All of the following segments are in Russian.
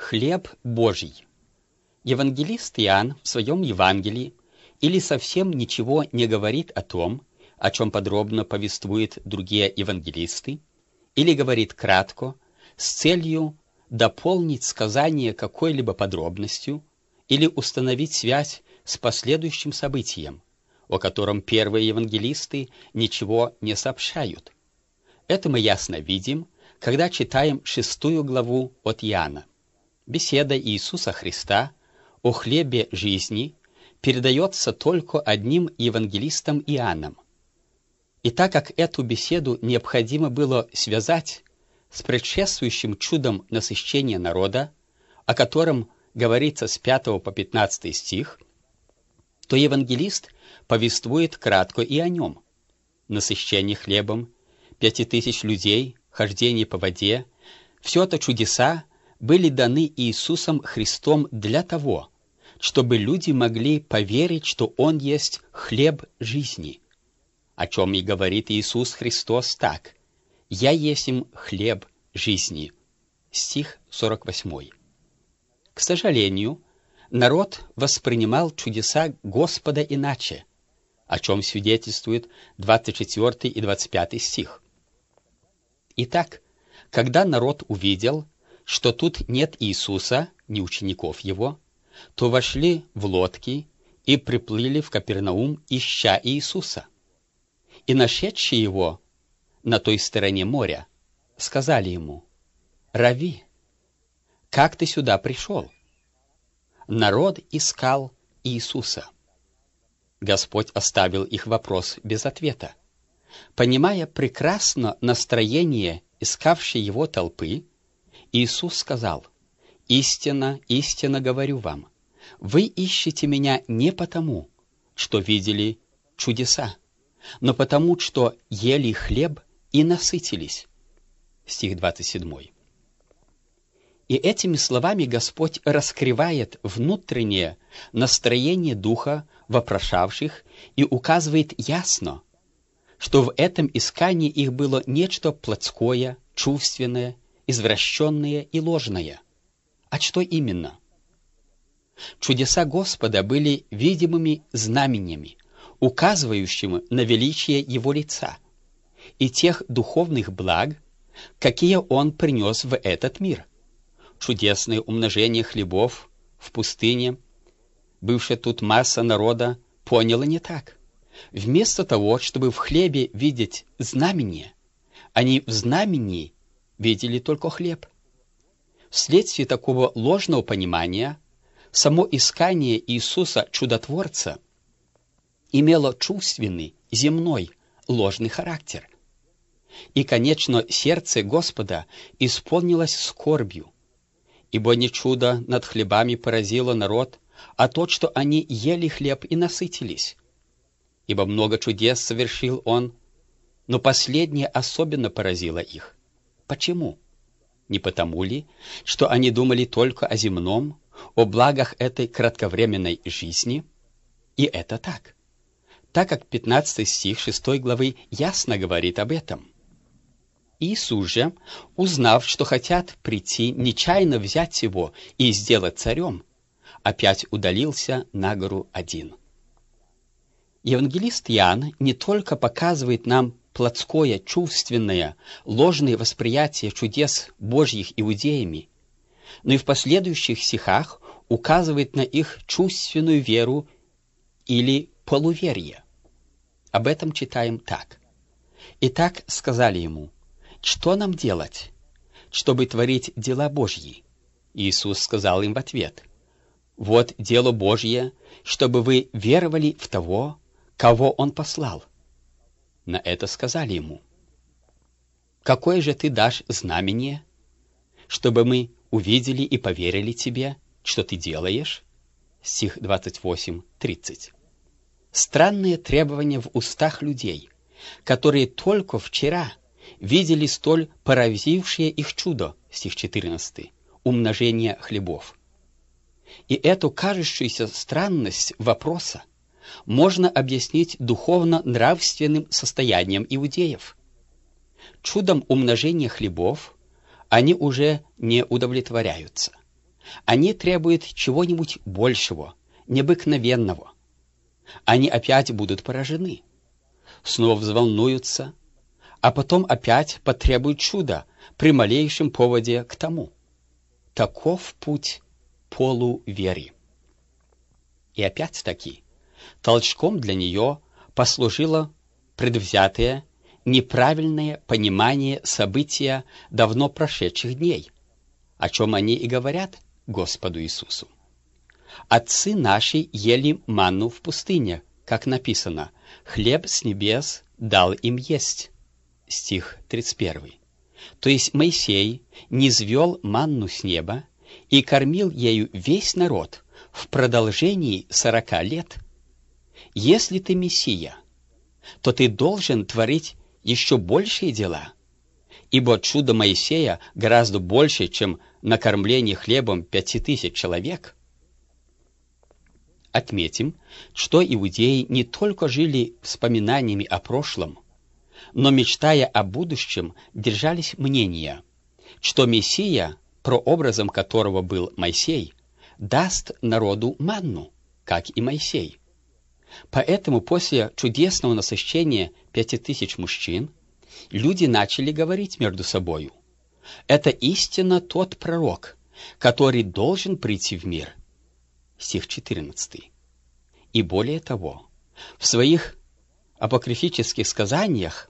хлеб Божий. Евангелист Иоанн в своем Евангелии или совсем ничего не говорит о том, о чем подробно повествуют другие евангелисты, или говорит кратко, с целью дополнить сказание какой-либо подробностью или установить связь с последующим событием, о котором первые евангелисты ничего не сообщают. Это мы ясно видим, когда читаем 6 главу от Иоанна. Беседа Иисуса Христа о хлебе жизни передается только одним евангелистом Иоанном. И так как эту беседу необходимо было связать с предшествующим чудом насыщения народа, о котором говорится с 5 по 15 стих, то евангелист повествует кратко и о нем. Насыщение хлебом, 5000 людей, хождение по воде, все это чудеса были даны Иисусом Христом для того, чтобы люди могли поверить, что Он есть хлеб жизни, о чем и говорит Иисус Христос так: «Я есмь хлеб жизни». Стих 48. К сожалению, народ воспринимал чудеса Господа иначе, о чем свидетельствует 24 и 25 стих. Итак, когда народ увидел, что тут нет Иисуса, ни учеников Его, то вошли в лодки и приплыли в Капернаум, ища Иисуса. И нашедшие Его на той стороне моря сказали Ему: «Рави, как ты сюда пришел?» Народ искал Иисуса. Господь оставил их вопрос без ответа. Понимая прекрасно настроение искавшей Его толпы, Иисус сказал: «Истинно, истинно говорю вам, вы ищете Меня не потому, что видели чудеса, но потому, что ели хлеб и насытились». Стих 27. И этими словами Господь раскрывает внутреннее настроение духа вопрошавших и указывает ясно, что в этом искании их было нечто плотское, чувственное, извращенное и ложное. А что именно? Чудеса Господа были видимыми знамениями, указывающими на величие Его лица и тех духовных благ, какие Он принес в этот мир. Чудесное умножение хлебов в пустыне, бывшая тут масса народа, поняла не так. Вместо того, чтобы в хлебе видеть знамение, они в знамении видели только хлеб. Вследствие такого ложного понимания само искание Иисуса Чудотворца имело чувственный, земной, ложный характер. И, конечно, сердце Господа исполнилось скорбью, ибо не чудо над хлебами поразило народ, а то, что они ели хлеб и насытились. Ибо много чудес совершил Он, но последнее особенно поразило их. Почему? Не потому ли, что они думали только о земном, о благах этой кратковременной жизни? И это так, так как 15 стих 6 главы ясно говорит об этом. Иисус же, узнав, что хотят прийти, нечаянно взять Его и сделать царем, опять удалился на гору один. Евангелист Иоанн не только показывает нам плотское, чувственное, ложное восприятие чудес Божьих иудеями, но и в последующих стихах указывает на их чувственную веру или полуверие. Об этом читаем так. «Итак, сказали Ему: что нам делать, чтобы творить дела Божьи?» Иисус сказал им в ответ: «Вот дело Божье, чтобы вы веровали в того, кого Он послал». На это сказали Ему: «Какое же Ты дашь знамение, чтобы мы увидели и поверили Тебе, что Ты делаешь?» Стих 28-30. Странные требования в устах людей, которые только вчера видели столь поразившее их чудо, стих 14, умножение хлебов. И эту кажущуюся странность вопроса можно объяснить духовно-нравственным состоянием иудеев. Чудом умножения хлебов они уже не удовлетворяются. Они требуют чего-нибудь большего, необыкновенного. Они опять будут поражены, снова взволнуются, а потом опять потребуют чуда при малейшем поводе к тому. Таков путь полуверы. И опять-таки, толчком для нее послужило предвзятое, неправильное понимание события давно прошедших дней, о чем они и говорят Господу Иисусу. «Отцы наши ели манну в пустыне, как написано, хлеб с небес дал им есть». Стих 31. То есть Моисей низвел манну с неба и кормил ею весь народ в продолжении 40 лет. Если ты Мессия, то ты должен творить еще большие дела, ибо чудо Моисея гораздо больше, чем накормление хлебом 5000 человек. Отметим, что иудеи не только жили вспоминаниями о прошлом, но, мечтая о будущем, держались мнения, что Мессия, прообразом которого был Моисей, даст народу манну, как и Моисей. Поэтому после чудесного насыщения 5000 мужчин люди начали говорить между собою: «Это истинно тот пророк, который должен прийти в мир». Стих 14. И более того, в своих апокрифических сказаниях,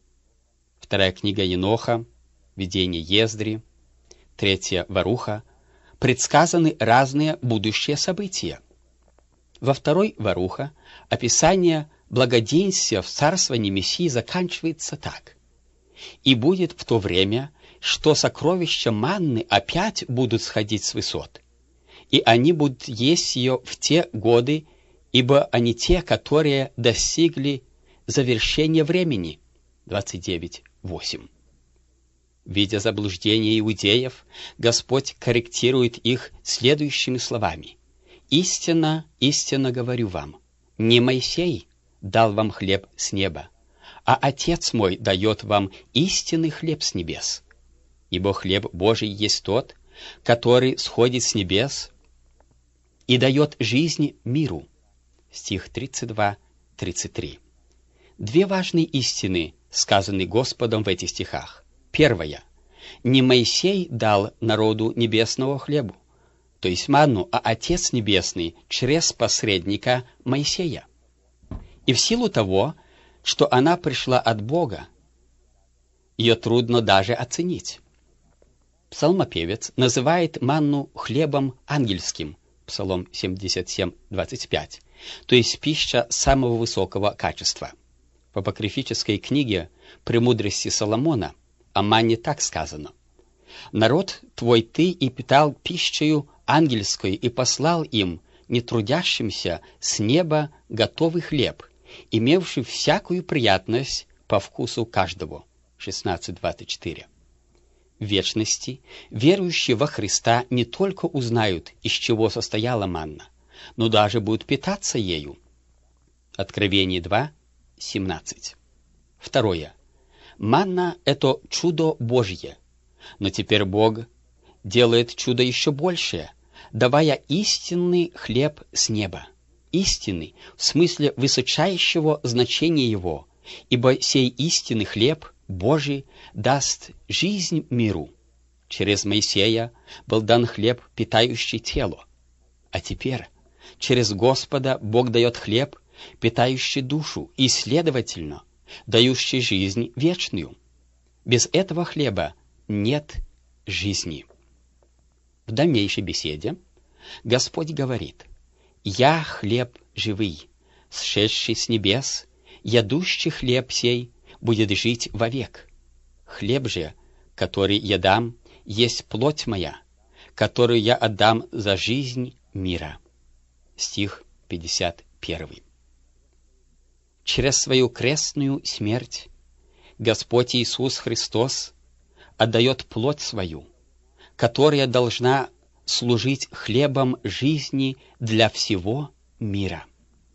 2 книга Еноха, видение Ездри, 3 Варуха, предсказаны разные будущие события. Во 2 Варуха описание благоденствия в царствовании Мессии заканчивается так: «И будет в то время, что сокровища манны опять будут сходить с высот, и они будут есть ее в те годы, ибо они те, которые достигли завершения времени». 29:8. Видя заблуждение иудеев, Господь корректирует их следующими словами: «Истинно, истинно говорю вам, не Моисей дал вам хлеб с неба, а Отец мой дает вам истинный хлеб с небес. Ибо хлеб Божий есть тот, который сходит с небес и дает жизнь миру». Стих 32-33. Две важные истины сказаны Господом в этих стихах. Первая. Не Моисей дал народу небесного хлебу, то есть манну, а Отец Небесный через посредника Моисея. И в силу того, что она пришла от Бога, ее трудно даже оценить. Псалмопевец называет манну хлебом ангельским, Псалом 77:25, то есть пища самого высокого качества. В апокрифической книге «Премудрости Соломона» о манне так сказано: «Народ твой ты и питал пищею ангельской, и послал им, не трудящимся, с неба готовый хлеб, имевший всякую приятность по вкусу каждого». 16:24. В вечности верующие во Христа не только узнают, из чего состояла манна, но даже будут питаться ею. Откровение 2:17. Второе. Манна — это чудо Божье, но теперь Бог делает чудо еще большее, давая истинный хлеб с неба. Истинный в смысле высочайшего значения его, ибо сей истинный хлеб Божий даст жизнь миру. Через Моисея был дан хлеб, питающий тело, а теперь через Господа Бог дает хлеб, питающий душу, и, следовательно, дающий жизнь вечную. Без этого хлеба нет жизни. В дальнейшей беседе Господь говорит: «Я хлеб живый, сшедший с небес, ядущий хлеб сей будет жить вовек. Хлеб же, который я дам, есть плоть моя, которую я отдам за жизнь мира». Стих 51. Через свою крестную смерть Господь Иисус Христос отдает плоть свою, которая должна служить хлебом жизни для всего мира.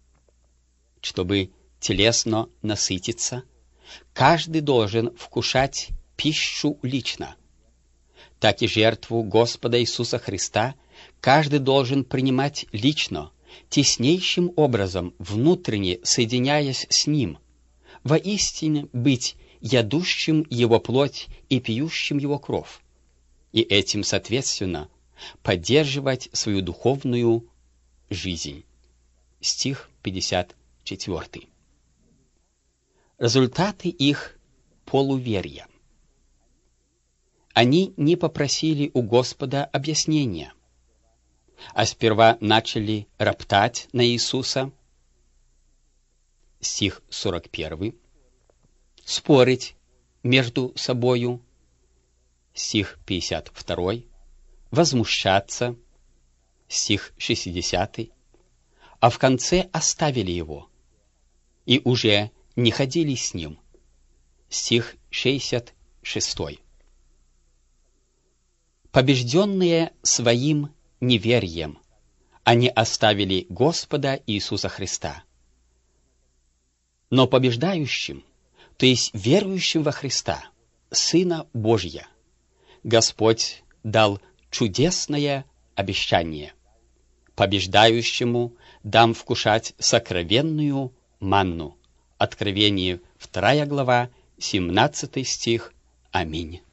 Чтобы телесно насытиться, каждый должен вкушать пищу лично. Так и жертву Господа Иисуса Христа каждый должен принимать лично, теснейшим образом, внутренне соединяясь с Ним, воистине быть ядущим Его плоть и пьющим Его кровь, и этим, соответственно, поддерживать свою духовную жизнь. Стих 54. Результаты их полуверия. Они не попросили у Господа объяснения, а сперва начали роптать на Иисуса, стих 41, спорить между собою, стих 52, возмущаться, стих 60, а в конце оставили его и уже не ходили с ним, стих 66. Побежденные своим неверием, они оставили Господа Иисуса Христа. Но побеждающим, то есть верующим во Христа, Сына Божия, Господь дал чудесное обещание. Побеждающему дам вкушать сокровенную манну. Откровение 2 глава, 17 стих. Аминь.